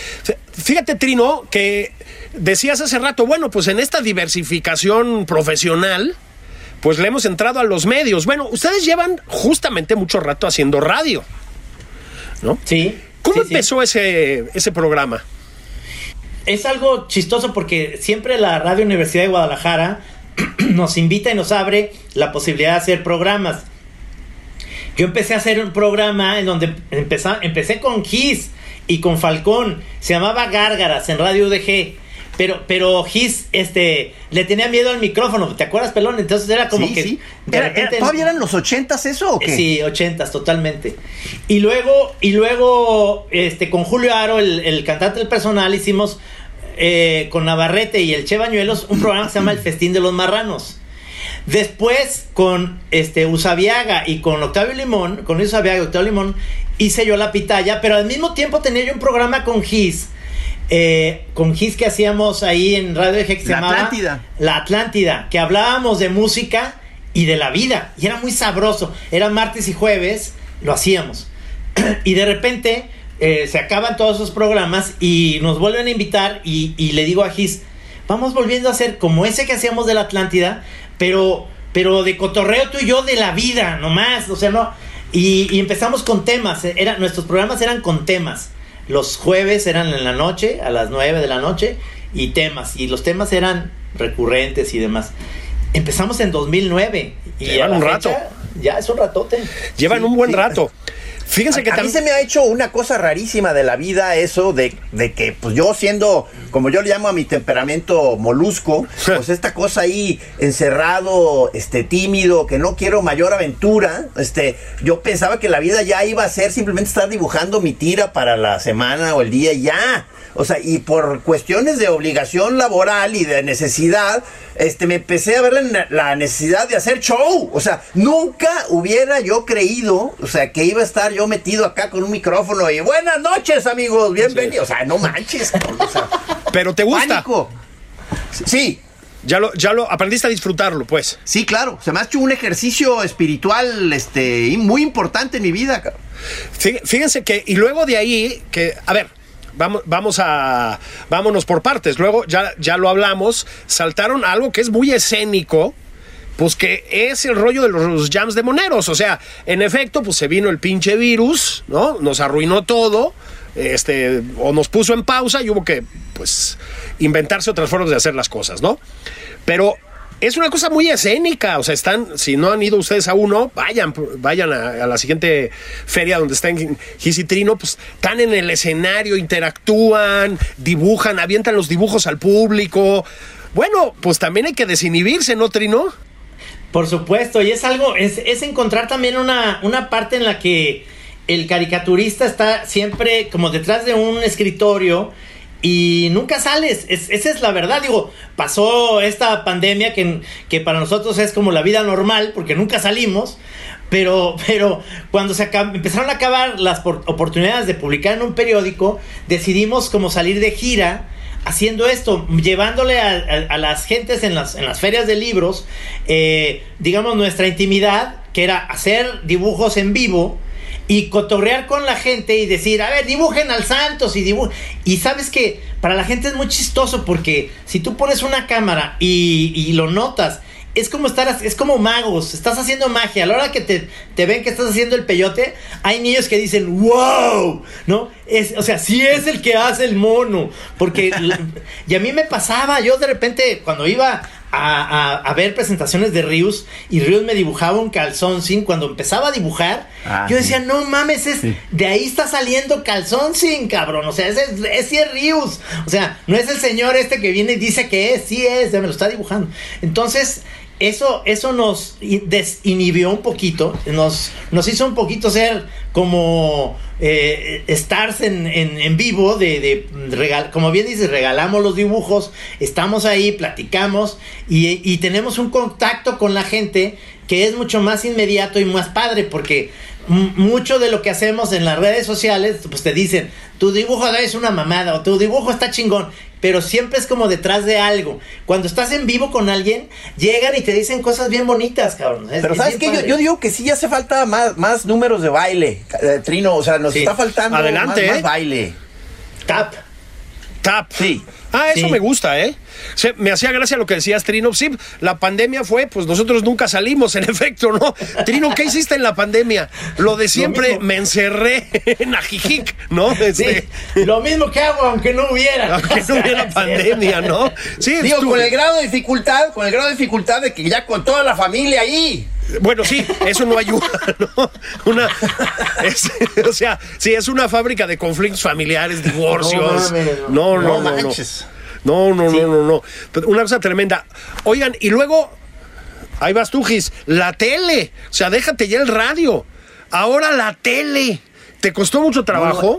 Fíjate, Trino, que decías hace rato, bueno, pues en esta diversificación profesional, pues le hemos entrado a los medios. Bueno, ustedes llevan justamente mucho rato haciendo radio, ¿no?
Sí.
¿Cómo
sí, sí.
empezó ese, ese programa?
Es algo chistoso porque siempre la Radio Universidad de Guadalajara nos invita y nos abre la posibilidad de hacer programas. Yo empecé a hacer un programa en donde empecé, empecé con Gis y con Falcón. Se llamaba Gárgaras en Radio U D G. Pero, pero Gis este, le tenía miedo al micrófono. ¿Te acuerdas, Pelón? Entonces era como
Sí,
que...
sí.
de
Era-
repente-
era- ¿Todavía eran los ochentas eso o qué?
Sí, ochentas, totalmente. Y luego, y luego este, con Julio Aro, el, el cantante del personal, hicimos eh, con Navarrete y el Che Bañuelos un programa que se llama El Festín de los Marranos. Después, con este Usabiaga y con Octavio Limón, con Luis Usabiaga y Octavio Limón, hice yo La Pitaya, pero al mismo tiempo tenía yo un programa con Gis, eh, con Gis que hacíamos ahí en Radio Eje, que se
La
llamaba
Atlántida.
La Atlántida, que hablábamos de música y de la vida, y era muy sabroso. Era martes y jueves, lo hacíamos. Y de repente eh, se acaban todos esos programas y nos vuelven a invitar, y, y le digo a Gis, vamos volviendo a hacer como ese que hacíamos de la Atlántida, pero, pero de cotorreo tú y yo de la vida, nomás, o sea, no. Y, y empezamos con temas, era, nuestros programas eran con temas. Los jueves eran en la noche, a las nueve de la noche, y temas, y los temas eran recurrentes y demás. Empezamos en dos mil nueve. Y
Llevan
a la
un rato.
fecha, ya es un ratote.
Llevan
Sí,
un buen
sí.
rato. Fíjense que
a, a mí
también...
se me ha hecho una cosa rarísima de la vida eso de, de que pues yo siendo, como yo le llamo a mi temperamento molusco, pues esta cosa ahí encerrado, este tímido, que no quiero mayor aventura, este yo pensaba que la vida ya iba a ser simplemente estar dibujando mi tira para la semana o el día y ya. O sea, y por cuestiones de obligación laboral y de necesidad, este, me empecé a ver la, la necesidad de hacer show. O sea, nunca hubiera yo creído, o sea, que iba a estar yo metido acá con un micrófono y buenas noches, amigos, bienvenidos. O sea, no manches, cabrón, o sea,
Pero te gusta.
pánico. Sí,
Ya lo, ya lo aprendiste a disfrutarlo, pues.
sí, claro. Se me ha hecho un ejercicio espiritual, este, muy importante en mi vida, cabrón.
Fí- Fíjense que, y luego de ahí, que, a ver, vamos, vamos a, vámonos por partes. Luego, ya, ya lo hablamos, saltaron algo que es muy escénico, pues que es el rollo de los jams de moneros. O sea, en efecto, pues se vino el pinche virus, ¿no? Nos arruinó todo, este, o nos puso en pausa y hubo que, pues, inventarse otras formas de hacer las cosas, ¿no? Pero es una cosa muy escénica. O sea, están, si no han ido ustedes a uno, vayan, vayan a, a la siguiente feria donde están Gis y Trino, pues están en el escenario, interactúan, dibujan, avientan los dibujos al público. Bueno, pues también hay que desinhibirse, ¿no, Trino?
Por supuesto, y es algo, es, es encontrar también una, una parte en la que el caricaturista está siempre como detrás de un escritorio y nunca sales. Es, esa es la verdad. Digo, pasó esta pandemia que, que para nosotros es como la vida normal porque nunca salimos, pero, pero cuando se acab- empezaron a acabar las por- oportunidades de publicar en un periódico, decidimos como salir de gira haciendo esto, llevándole a, a, a las gentes en las, en las ferias de libros, eh, digamos, nuestra intimidad, que era hacer dibujos en vivo y cotorrear con la gente y decir, a ver, dibujen al Santos y dibujen. Y sabes que para la gente es muy chistoso porque si tú pones una cámara y, y lo notas, es como estar, es como magos, estás haciendo magia. A la hora que te, te ven que estás haciendo el peyote, hay niños que dicen, wow, ¿no? Es, o sea, sí es el que hace el mono. Porque, y a mí me pasaba, yo de repente, cuando iba a, a, a ver presentaciones de Rius, y Rius me dibujaba un calzón sin, cuando empezaba a dibujar, ah, yo decía, no mames, es, sí. de ahí está saliendo calzón sin, cabrón. O sea, ese es, ese es Rius. O sea, no es el señor este que viene y dice que es, sí es, ya me lo está dibujando. Entonces, Eso, eso nos desinhibió un poquito, nos, nos hizo un poquito ser como eh, stars en, en, en vivo, de, de regal, como bien dices, regalamos los dibujos, estamos ahí, platicamos y, y tenemos un contacto con la gente que es mucho más inmediato y más padre, porque m- mucho de lo que hacemos en las redes sociales, pues te dicen, tu dibujo es una mamada o tu dibujo está chingón, pero siempre es como detrás de algo. Cuando estás en vivo con alguien, llegan y te dicen cosas bien bonitas, cabrón. Es,
pero
es
¿sabes qué? Yo, yo digo que sí hace falta más, más números de baile, eh, Trino. O sea, nos sí. está faltando
Adelante,
más,
¿eh?
más baile.
Tap.
Tap.
Sí.
Ah, eso
sí.
me gusta, ¿eh? Se, me hacía gracia lo que decías, Trino. Sí, la pandemia fue, pues nosotros nunca salimos, en efecto, ¿no? Trino, ¿qué hiciste en la pandemia? Lo de siempre, lo me encerré en Ajijic, ¿no? Este,
sí, lo mismo que hago, aunque no hubiera.
Aunque no hubiera pandemia, ¿no? Sí,
digo,
tú,
con el grado de dificultad, con el grado de dificultad de que ya con toda la familia ahí.
Bueno, sí, eso no ayuda, ¿no? Una, es, o sea, sí, es una fábrica de conflictos familiares, divorcios. No, no, no, no. No, no, no, sí. no, no, no. Una cosa tremenda. Oigan, y luego, ahí vas tú, Gis, la tele. O sea, déjate ya el radio. Ahora la tele. ¿Te costó mucho trabajo?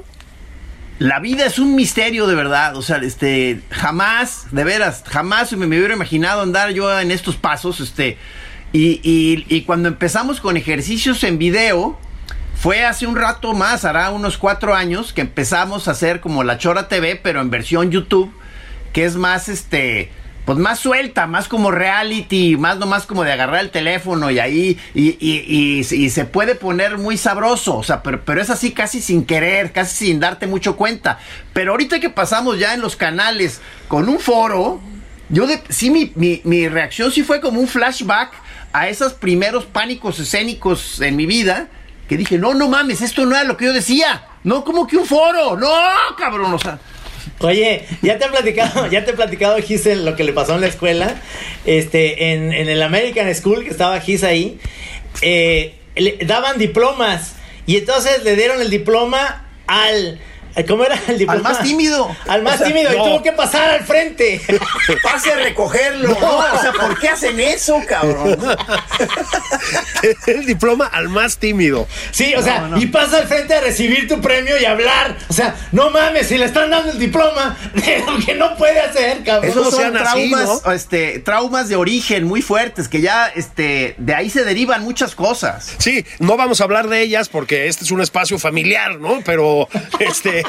No, la vida es un misterio, de verdad. O sea, este, jamás, de veras, jamás me, me hubiera imaginado andar yo en estos pasos, este... Y, y, y cuando empezamos con ejercicios en video, fue hace un rato más, hará unos cuatro años, que empezamos a hacer como La Chora T V, pero en versión YouTube, que es más, este, pues más suelta, más como reality, más nomás como de agarrar el teléfono y ahí, y, y, y, y se puede poner muy sabroso, o sea, pero, pero es así casi sin querer, casi sin darte mucho cuenta. Pero ahorita que pasamos ya en los canales con un foro, yo de, sí, mi, mi, mi reacción sí fue como un flashback a esos primeros pánicos escénicos en mi vida, que dije, no, no mames, esto no era lo que yo decía, no, como que un foro, no, cabrón, o sea.
Oye, ya te he platicado, ya te he platicado, Giselle, lo que le pasó en la escuela, este, en, en el American School, que estaba Gis ahí, eh, le daban diplomas, y entonces le dieron el diploma al... ¿Cómo era el diploma?
Al más tímido.
Al más
o sea,
tímido, no. Y tuvo que pasar al frente.
Pase a recogerlo. No, no, o sea, ¿por qué hacen eso, cabrón?
El diploma al más tímido.
Sí, o
no,
sea,
no.
y pasa al frente a recibir tu premio y hablar. O sea, no mames, si le están dando el diploma de lo que no puede hacer, cabrón.
Esos son
traumas,
así, ¿no?
este,
traumas de origen muy fuertes, que ya este, de ahí se derivan muchas cosas.
Sí, no vamos a hablar de ellas porque este es un espacio familiar, ¿no? Pero, este...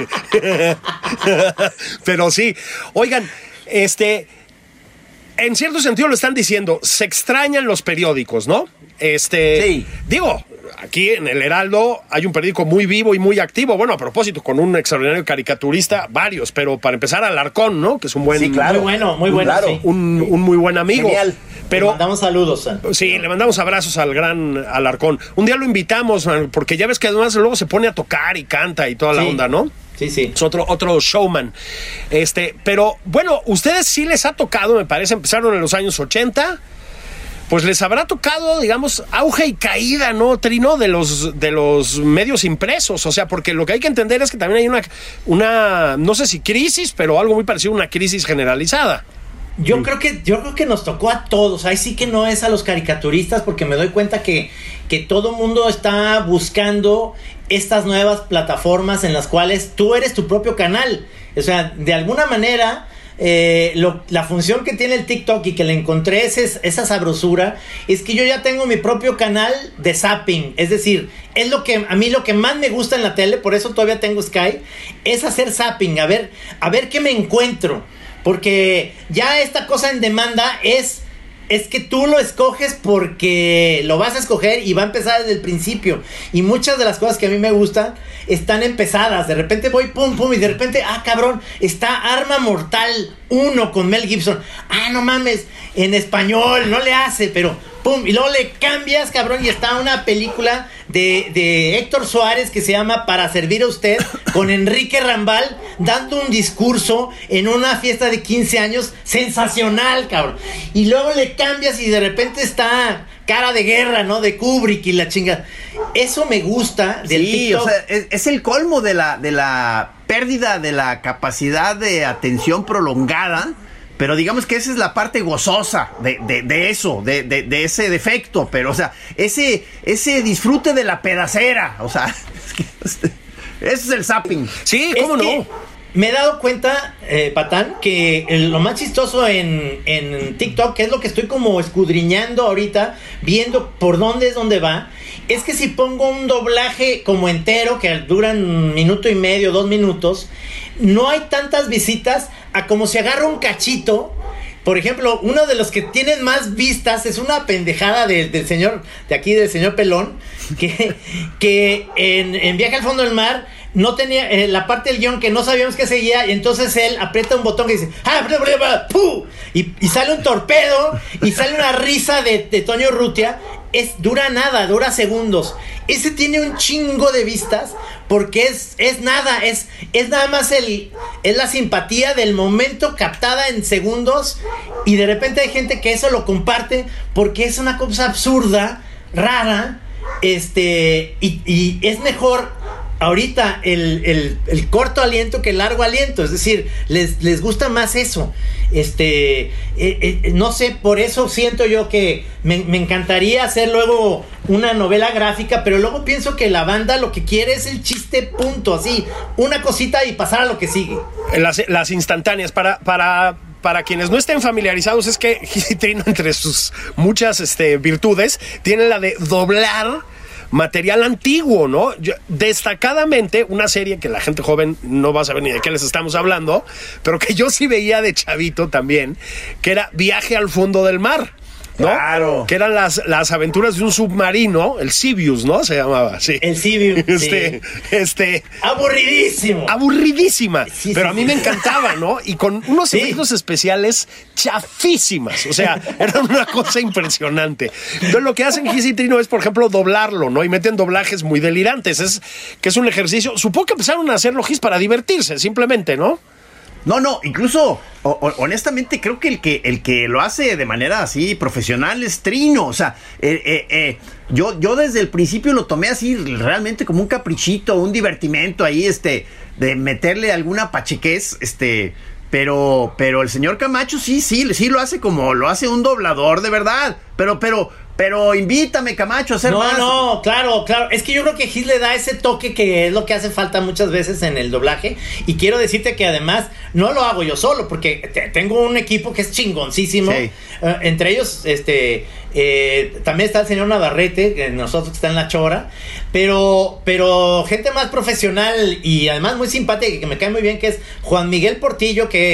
pero sí. Oigan, este... en cierto sentido lo están diciendo, se extrañan los periódicos, ¿no? Este...
Sí.
Digo... aquí en el Heraldo hay un periódico muy vivo y muy activo. Bueno, a propósito, con un extraordinario caricaturista, varios, pero para empezar, Alarcón, ¿no? Que es un buen...
Sí, claro.
Muy bueno, muy bueno,
Claro.
sí.
Un, un muy buen amigo.
Genial.
Pero,
Le mandamos saludos. ¿eh?
sí, le mandamos abrazos al gran Alarcón. Un día lo invitamos, man, porque ya ves que además luego se pone a tocar y canta y toda la
Sí.
onda, ¿no?
Sí, sí.
Es otro, otro showman. Este, pero bueno, ustedes sí les ha tocado, me parece, empezaron en los años ochenta. Pues les habrá tocado, digamos, auge y caída, ¿no, Trino? De los, de los medios impresos. O sea, porque lo que hay que entender es que también hay una, una, no sé si crisis, pero algo muy parecido a una crisis generalizada.
Yo creo que yo creo que nos tocó a todos. Ahí sí que no es a los caricaturistas, porque me doy cuenta que, que todo mundo está buscando estas nuevas plataformas en las cuales tú eres tu propio canal. O sea, de alguna manera, eh, lo, la función que tiene el TikTok y que le encontré ese, esa sabrosura es que yo ya tengo mi propio canal de zapping. Es decir, es lo que a mí lo que más me gusta en la tele, por eso todavía tengo Sky, es hacer zapping, a ver, a ver qué me encuentro. Porque ya esta cosa en demanda es, es que tú lo escoges porque lo vas a escoger y va a empezar desde el principio. Y muchas de las cosas que a mí me gustan están empezadas. De repente voy pum pum y de repente, ah cabrón, está Arma Mortal uno con Mel Gibson. Ah, no mames, en español, no le hace, pero pum. Y luego le cambias, cabrón, y está una película de, de Héctor Suárez que se llama Para Servir a Usted, con Enrique Rambal dando un discurso en una fiesta de quince años sensacional, cabrón. Y luego le cambias y de repente está Cara de Guerra, ¿no? De Kubrick y la chinga. Eso me gusta del
Sí,
TikTok.
o sea, es, es el colmo de la, de la pérdida de la capacidad de atención prolongada. Pero digamos que esa es la parte gozosa de, de, de eso, de, de, de ese defecto. Pero, o sea, ese, ese disfrute de la pedacera. O sea, ese es el zapping.
Sí,
Es
¿cómo
que
no?
me he dado cuenta, eh, Patán, que el- lo más chistoso en, en TikTok, que es lo que estoy como escudriñando ahorita, viendo por dónde es donde va, es que si pongo un doblaje como entero, que duran un minuto y medio, dos minutos, no hay tantas visitas a como si agarro un cachito. Por ejemplo, uno de los que tienen más vistas es una pendejada del, del señor, de aquí, del señor Pelón, que, que en, en Viaje al Fondo del Mar no tenía eh, la parte del guión que no sabíamos que seguía, y entonces él aprieta un botón que dice ¡ah! ¡Puh! Y, y sale un torpedo y sale una risa de, de Toño Urrutia. Es, dura nada, dura segundos. Ese tiene un chingo de vistas porque es, es nada, es, es nada más el, es la simpatía del momento captada en segundos, y de repente hay gente que eso lo comparte porque es una cosa absurda, rara, este, y, y es mejor ahorita el, el, el corto aliento que el largo aliento. Es decir, les, les gusta más eso. Este, eh, eh, no sé, por eso siento yo que me, me encantaría hacer luego una novela gráfica, pero luego pienso que la banda lo que quiere es el chiste, punto, así, una cosita y pasar a lo que sigue.
Las, las instantáneas, para, para, para quienes no estén familiarizados, es que Gisi Trino, entre sus muchas este, virtudes, tiene la de doblar material antiguo, ¿no? Yo, destacadamente, una serie que la gente joven no va a saber ni de qué les estamos hablando, pero que yo sí veía de chavito también, que era Viaje al Fondo del Mar, ¿no?
Claro.
Que eran las, las aventuras de un submarino, el Sibius, ¿no? Se llamaba, sí.
El Sibiu,
Este,
sí.
este...
Aburridísimo.
aburridísima,
Sí,
pero
sí,
a mí
sí.
me encantaba, ¿no? Y con unos
Sí.
efectos especiales chafísimas, o sea, eran una cosa impresionante. Entonces lo que hacen Gisi Trino es, por ejemplo, doblarlo, ¿no? Y meten doblajes muy delirantes, es que es un ejercicio. Supongo que empezaron a hacerlo, Gis, para divertirse, simplemente, ¿no?
No, no, incluso, o, o, honestamente, creo que el que el que lo hace de manera así profesional es Trino. O sea, eh, eh, eh, yo, yo desde el principio lo tomé así realmente como un caprichito, un divertimento ahí, este, de meterle alguna pachequez, este, pero, pero el señor Camacho sí, sí, sí lo hace como lo hace un doblador de verdad. Pero, pero, pero invítame, Camacho, a hacer
No,
más.
no, claro, claro. Es que yo creo que Gis le da ese toque que es lo que hace falta muchas veces en el doblaje. Y quiero decirte que además no lo hago yo solo, porque te- tengo un equipo que es chingoncísimo.
Sí.
Eh, entre ellos, este, eh, también está el señor Navarrete, que nosotros que está en La Chora. Pero, pero gente más profesional y además muy simpática, que me cae muy bien, que es Juan Miguel Portillo, que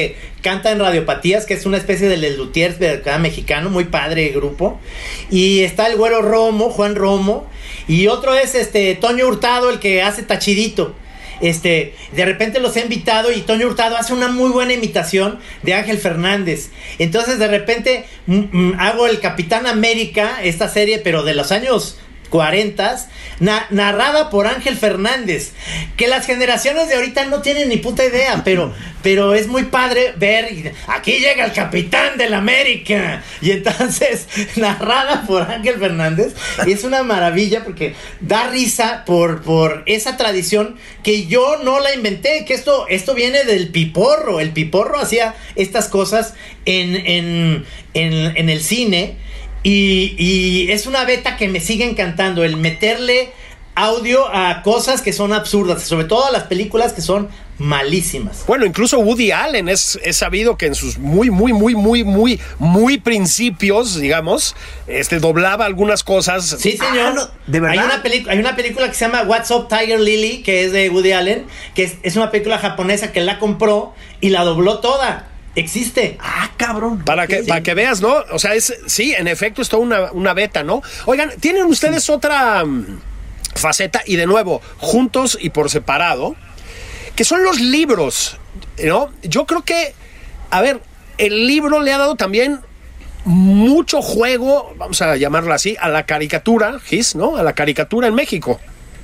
canta en Radiopatías, que es una especie de Les Luthiers de acá mexicano, muy padre grupo. Y está el güero Romo, Juan Romo, y otro es este Toño Hurtado, el que hace Tachidito. Este, de repente los he invitado y Toño Hurtado hace una muy buena imitación de Ángel Fernández. Entonces de repente m- m- hago el Capitán América, esta serie, pero de los años cuarenta, na- narrada por Ángel Fernández, que las generaciones de ahorita no tienen ni puta idea, pero, pero es muy padre ver, aquí llega el Capitán del América, y entonces narrada por Ángel Fernández, y es una maravilla porque da risa por, por esa tradición que yo no la inventé, que esto, esto viene del Piporro. El Piporro hacía estas cosas en, en, en, en el cine. Y, y es una beta que me sigue encantando, el meterle audio a cosas que son absurdas, sobre todo a las películas que son malísimas.
Bueno, incluso Woody Allen es, es sabido que en sus muy, muy, muy, muy, muy, muy principios, digamos, este doblaba algunas cosas.
Sí, señor.
Ah, no, ¿de verdad?
Hay una, pelic- hay una película que se llama What's Up Tiger Lily, que es de Woody Allen, que es, es una película japonesa que la compró y la dobló toda. Existe.
Ah, cabrón.
Para que,
Sí.
para que veas, ¿no? O sea, es sí, en efecto, es toda una, una beta, ¿no? Oigan, ¿tienen ustedes otra um, faceta? Y de nuevo, juntos y por separado, que son los libros, ¿no? Yo creo que, a ver, el libro le ha dado también mucho juego, vamos a llamarlo así, a la caricatura, Gis, ¿no? A la caricatura en México.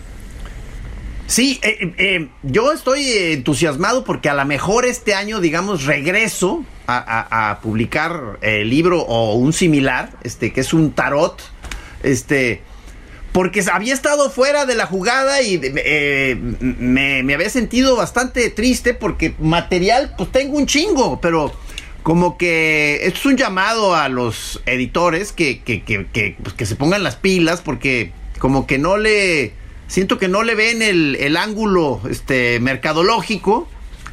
Sí, eh, eh, yo estoy entusiasmado porque a lo mejor este año, digamos, regreso a, a, a publicar el libro o un similar, este, que es un tarot, este, porque había estado fuera de la jugada y eh, me, me había sentido bastante triste porque material, pues tengo un chingo, pero como que esto es un llamado a los editores que, que, que, que, pues, que se pongan las pilas porque como que no le... Siento que no le ven el, el ángulo este mercadológico,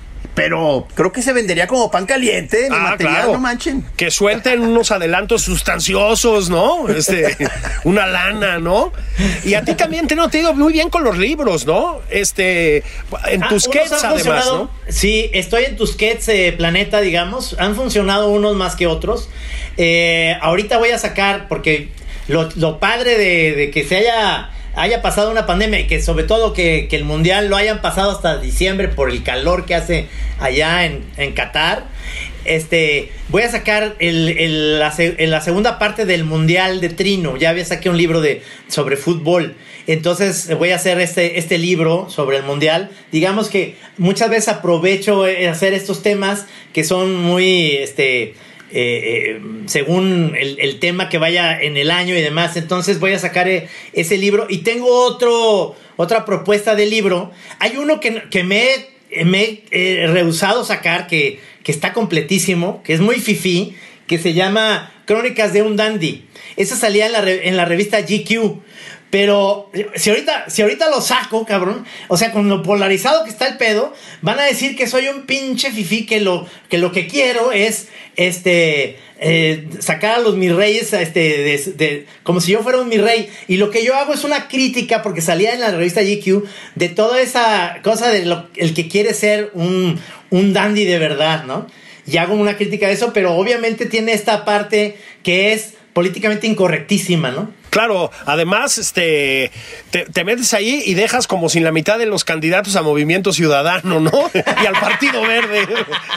pero creo que se vendería como pan caliente. Mi
Ah,
material,
claro.
no manchen.
Que suelten unos adelantos sustanciosos, ¿no? Este, una lana, ¿no? Y a ti también te no te ha ido muy bien con los libros, ¿no? Este, en
Ah,
tus
unos
kits
han
además,
funcionado.
¿no?
Sí, estoy en Tusquets eh, Planeta, digamos. Han funcionado unos más que otros. Eh, ahorita voy a sacar, porque lo, lo padre de, de que se haya... haya pasado una pandemia y que sobre todo que, que el mundial lo hayan pasado hasta diciembre por el calor que hace allá en, en Qatar. Este, voy a sacar el, el, la, la segunda parte del mundial de Trino. Ya había saqué un libro de, sobre fútbol. Entonces voy a hacer este, este libro sobre el mundial. Digamos que muchas veces aprovecho hacer estos temas que son muy... este Eh, eh, según el, el tema que vaya en el año y demás. Entonces voy a sacar eh, ese libro y tengo otro otra propuesta de libro. Hay uno que, que me, me he eh, rehusado sacar que, que está completísimo, que es muy fifí, que se llama Crónicas de un Dandy. Esa salía en la, re, en la revista G Q. Pero si ahorita, si ahorita lo saco, cabrón, o sea, con lo polarizado que está el pedo, van a decir que soy un pinche fifí, que lo que, lo que quiero es este eh, sacar a los mis reyes este, de, de, como si yo fuera un mi rey. Y lo que yo hago es una crítica, porque salía en la revista G Q, de toda esa cosa de lo, el que quiere ser un, un dandy de verdad, ¿no? Y hago una crítica de eso, pero obviamente tiene esta parte que es políticamente incorrectísima, ¿no?
Claro, además, este, te, te metes ahí y dejas como sin la mitad de los candidatos a Movimiento Ciudadano, ¿no? Y al Partido Verde,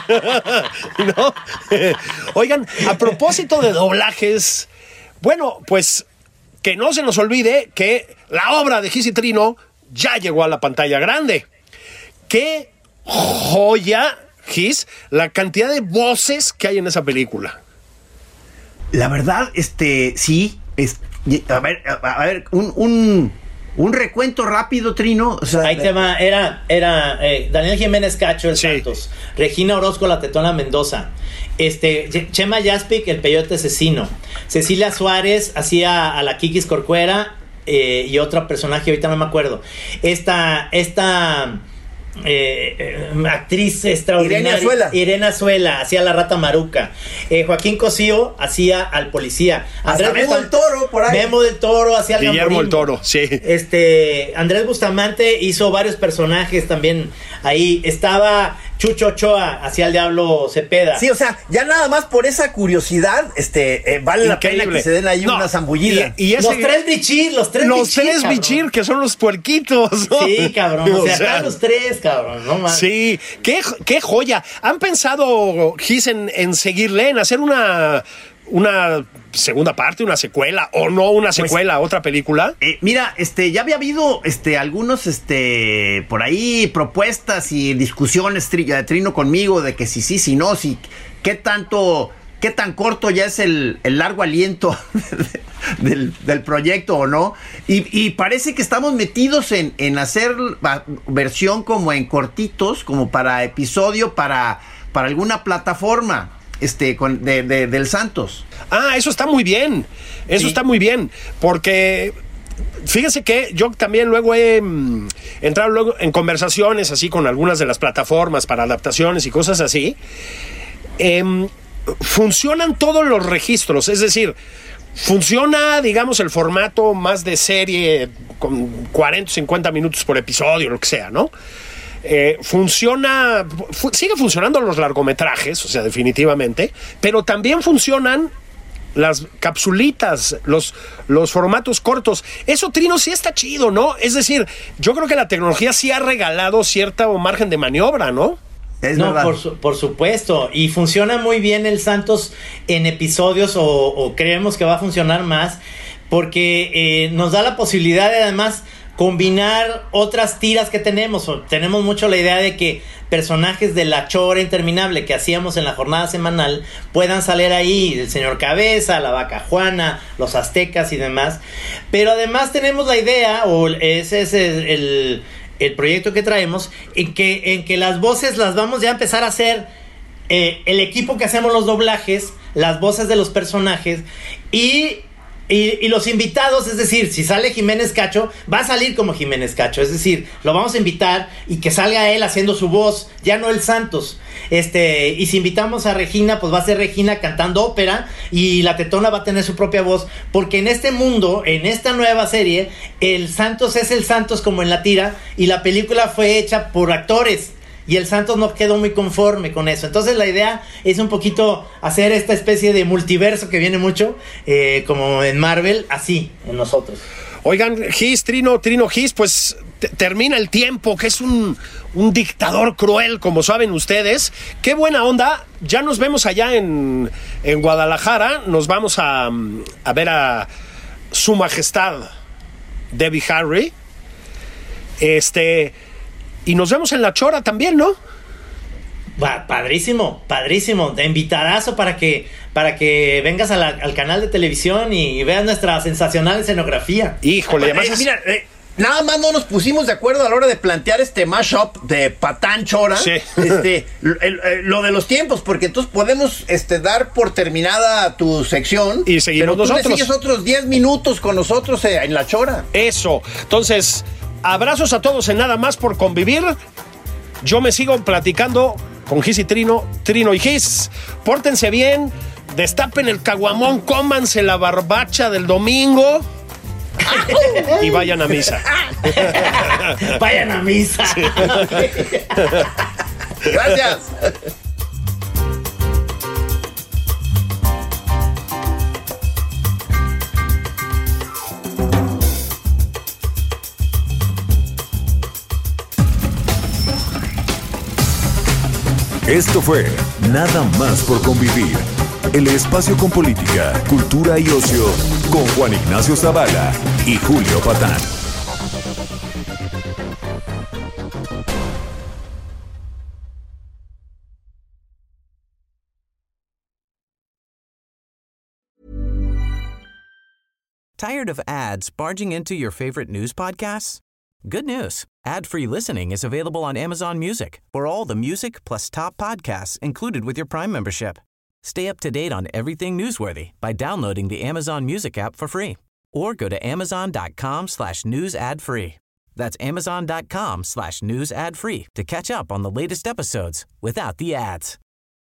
¿no? Oigan, a propósito de doblajes, bueno, pues que no se nos olvide que la obra de Gis y Trino ya llegó a la pantalla grande. ¡Qué joya, Gis, la cantidad de voces que hay en esa película!
La verdad, este, sí, es, a ver, a, a ver, un, un, un recuento rápido, Trino. O sea,
ahí te va, era, era eh, Daniel Jiménez Cacho, el
sí.
Santos, Regina Orozco, la Tetona Mendoza, este, Chema Yaspic, el Peyote Asesino, Cecilia Suárez hacía a la Kikis Corcuera eh, y otro personaje, ahorita no me acuerdo. Esta, esta Eh, eh, actriz extraordinaria,
Irene Azuela.
Irene Azuela hacía la Rata Maruca, eh, Joaquín Cosío hacía al policía,
hasta
Andrés
Memo del Toro por ahí.
Memo del Toro hacía al
Guillermo
Gamborimbo.
del Toro, sí.
Este, Andrés Bustamante hizo varios personajes también ahí. Estaba Chucho Ochoa hacía el Diablo Cepeda.
Sí, o sea, ya nada más por esa curiosidad, este, eh, vale
Increíble.
la pena que se den ahí
No,
una zambullida.
Y, y ese,
los tres bichir, los tres
los
bichir,
tres
cabrón.
bichir, que son los puerquitos, ¿no?
Sí, cabrón. O sea,
O sea,
están los tres, cabrón. No mames.
sí, qué, qué joya. ¿Han pensado, Gis, en, en seguirle, en hacer una, una segunda parte, una secuela, o no una secuela, pues, otra película?
Eh, mira, este, ya había habido este, algunos, este, por ahí propuestas y discusiones, tri, Trino conmigo, de que si sí, si no, si qué tanto, qué tan corto ya es el, el largo aliento del, del proyecto o no. Y, y parece que estamos metidos en, en hacer la versión como en cortitos, como para episodio, para, para alguna plataforma. Este, con, de, de, del Santos.
Ah, eso está muy bien. Eso sí. está muy bien. Porque fíjese que yo también luego he mm, entrado luego en conversaciones así con algunas de las plataformas para adaptaciones y cosas así. Eh, funcionan todos los registros. Es decir, funciona, digamos, el formato más de serie con cuarenta, cincuenta minutos por episodio, lo que sea, ¿no? Eh, funciona, fu- sigue funcionando los largometrajes, o sea, definitivamente, pero también funcionan las capsulitas, los, los formatos cortos. Eso, Trino, sí está chido, ¿no? Es decir, yo creo que la tecnología sí ha regalado cierto margen de maniobra, ¿no?
Es
no,
verdad.
por, su, por supuesto. Y funciona muy bien el Santos en episodios, o, o creemos que va a funcionar más, porque eh, nos da la posibilidad de, además, combinar otras tiras que tenemos. Tenemos mucho la idea de que personajes de La Chora Interminable que hacíamos en la jornada semanal puedan salir ahí, el señor Cabeza, la Vaca Juana, los aztecas y demás. Pero además tenemos la idea, o ese es el, el, el proyecto que traemos, en que, en que las voces las vamos ya a empezar a hacer eh, el equipo que hacemos los doblajes, las voces de los personajes y... Y, y los invitados, es decir, si sale Jiménez Cacho, va a salir como Jiménez Cacho. Es decir, lo vamos a invitar y que salga él haciendo su voz, ya no el Santos. Este, y si invitamos a Regina, pues va a ser Regina cantando ópera y la Tetona va a tener su propia voz. Porque en este mundo, en esta nueva serie, el Santos es el Santos como en la tira y la película fue hecha por actores. Y el Santos no quedó muy conforme con eso. Entonces la idea es un poquito hacer esta especie de multiverso que viene mucho, eh, como en Marvel, así, en nosotros.
Oigan, Gis, Trino, Trino Gis, pues t- termina el tiempo, que es un, un dictador cruel, como saben ustedes. Qué buena onda. Ya nos vemos allá en, en Guadalajara. Nos vamos a, a ver a Su Majestad Debbie Harry. Este... Y nos vemos en La Chora también, ¿no?
Va, padrísimo, padrísimo. Te invitadazo para que, para que vengas a la, al canal de televisión y veas nuestra sensacional escenografía.
Híjole, además
Eh,
es...
mira, eh, nada más no nos pusimos de acuerdo a la hora de plantear este mashup de Patán Chora.
Sí.
Este, el- el- lo de los tiempos, porque entonces podemos este, dar por terminada tu sección.
Y seguimos
pero tú
nosotros.
le sigues otros diez minutos con nosotros eh, en La Chora.
Eso. Entonces, abrazos a todos en Nada Más por Convivir. Yo me sigo platicando con Gis y Trino, Trino y Gis. Pórtense bien, destapen el caguamón, cómanse la barbacha del domingo y vayan a misa.
Vayan a misa.
Gracias.
Esto fue Nada Más por Convivir. El espacio con política, cultura y ocio con Juan Ignacio Zavala y Julio Patán.
Tired of ads barging into your favorite news podcasts? Good news. Ad-free listening is available on Amazon Music for all the music plus top podcasts included with your Prime membership. Stay up to date on everything newsworthy by downloading the Amazon Music app for free or go to amazon.com slash news ad free. That's amazon.com slash news ad free to catch up on the latest episodes without the ads.